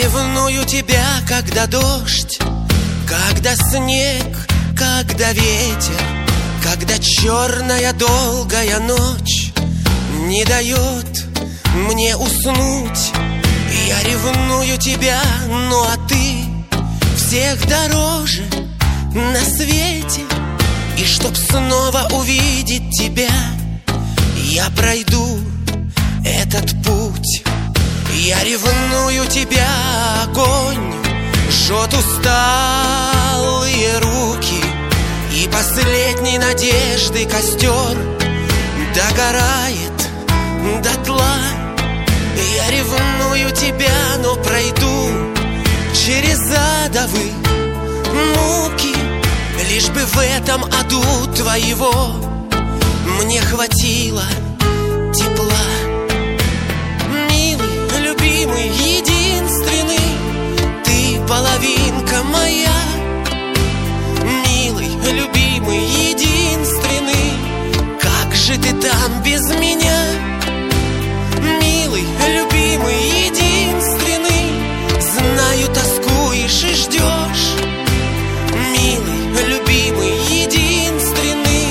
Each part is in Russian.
ревную тебя, когда дождь, когда снег, когда ветер, когда черная долгая ночь не дает мне уснуть. Я ревную тебя, ну а ты всех дороже на свете. И чтоб снова увидеть тебя, я пройду этот путь. Я ревную тебя, огонь, жжет усталые руки, и последней надежды костер догорает дотла. Я ревную тебя, но пройду через адовы муки, лишь бы в этом аду твоего мне хватило тепла. Милый, любимый, единственный, ты половинка моя. Милый, любимый, единственный, как же ты там без меня? Милый, любимый, единственный, знаю, тоскуешь и ждешь. Милый, любимый, единственный.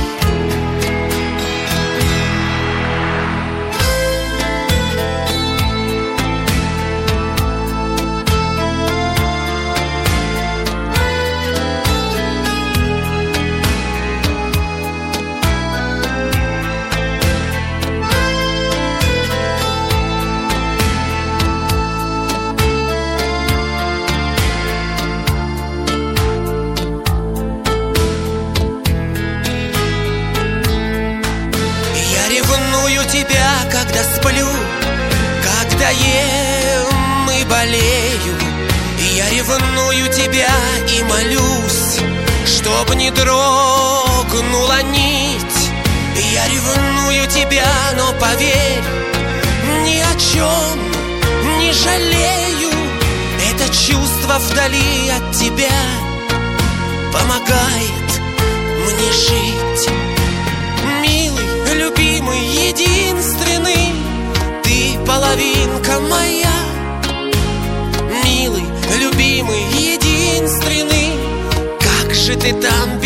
Тебя, когда сплю, когда ем и болею. Я ревную тебя и молюсь, чтоб не дрогнула нить. Я ревную тебя, но поверь, ни о чем не жалею. Это чувство вдали от тебя помогает мне жить. Милый, любимый, единственный, ты половинка моя. Милый, любимый, единственный, как же ты там